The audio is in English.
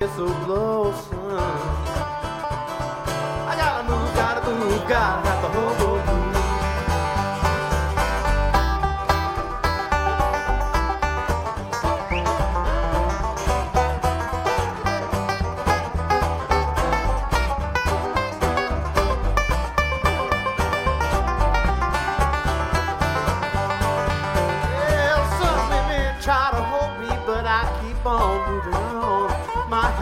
so close, son. I gotta move, gotta have the hobo blues. Well, some women try to hold me, but I keep on moving on. My